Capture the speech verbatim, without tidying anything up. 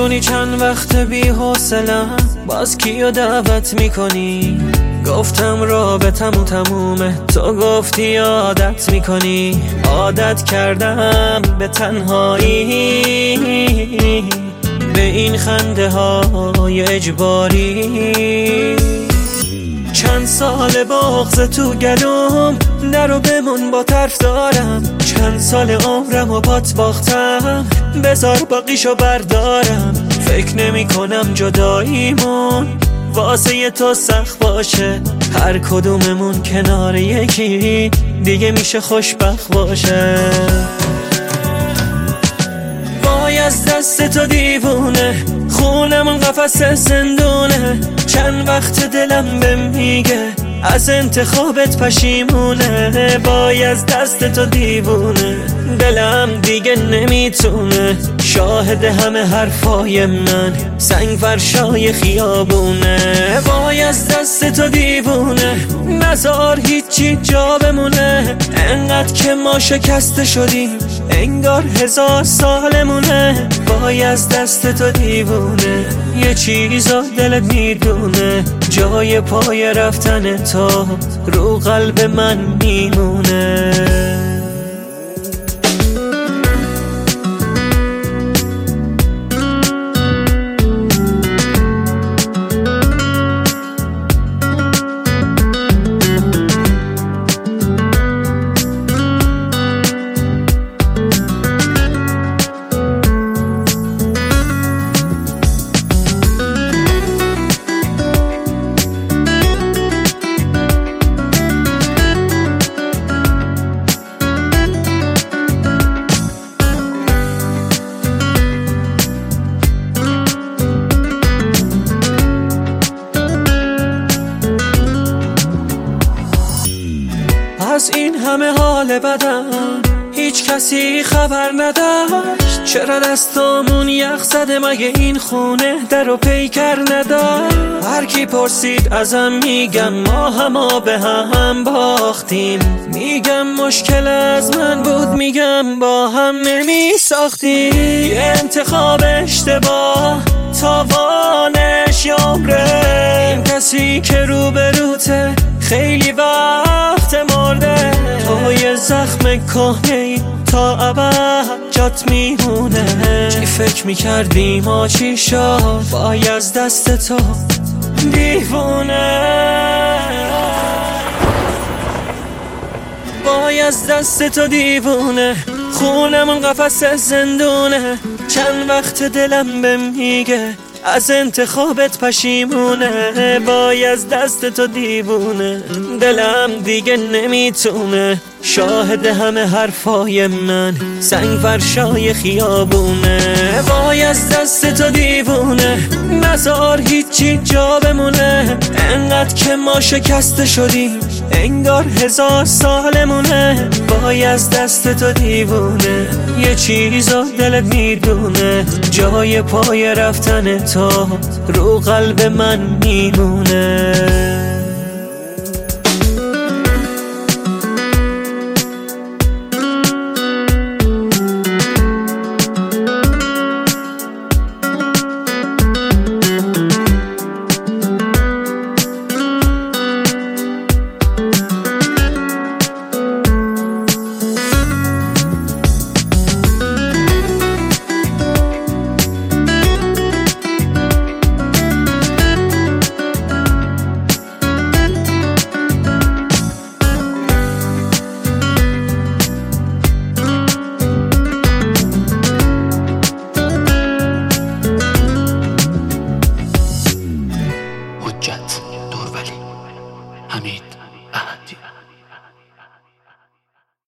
میدونی چند وقت بی حوصله‌ام، باز کیو دعوت میکنی؟ گفتم رابطمون تمومه، تو گفتی عادت میکنی. عادت کردم به تنهایی، به این خنده های اجباری. چند سال بغض تو گلوم، نرو بمون با طرف دارم. چند سال عمرم و پات باختم، بذار باقیشو بردارم. فکر نمی کنم جداییمون واسه تو سخت باشه، هر کدوممون کنار یکی دیگه میشه خوشبخت باشه. وای از دست تو دیوونه، خونمون قفس زندونه. چند وقت دلم به میگه از انتخابت پشیمونه. وای از دست تو دیوونه، دلم دیگه نمیتونه. شاهد همه حرفای من سنگ فرشای خیابونه. وای از دست تو دیوونه، نزار هیچی جا بمونه. انقدر که ما شکسته شدیم انگار هزار سالمونه. وای از دست تو دیوونه، یه چیزا دلت میدونه. جای پای رفتن تو رو قلب من میمونه. از این همه حال بدم هیچ کسی خبر نداشت. چرا دستامون یخ زده، مگه این خونه در و پیکر نداشت؟ هر کی پرسید ازم میگم ما هما به هم باختیم. میگم مشکل از من بود، میگم با هم نمی ساختیم. یه انتخاب اشتباه تاوانش یامره. این کسی که روبروته خیلی وقت مرده. توی زخم کهنه‌ای تا ابد جات میمونه. چی فکر میکردی ما چی شد؟ وای از دست تو دیوونه. وای از دست تو دیوونه، خونمون قفس زندونه. چند وقت دلم به میگه از انتخابت پشیمونه. وای از دست تو دیوونه، دلم دیگه نمیتونه. شاهد همه حرفای من سنگ فرشای خیابونه. وای از دست تو دیوونه، نزار هیچی جا بمونه. انقدر که ما شکسته شدیم انگار هزار سالمونه. وای از دست تو دیوونه، یه چیزا دلت میدونه. جای پای رفتن تو رو قلب من میمونه.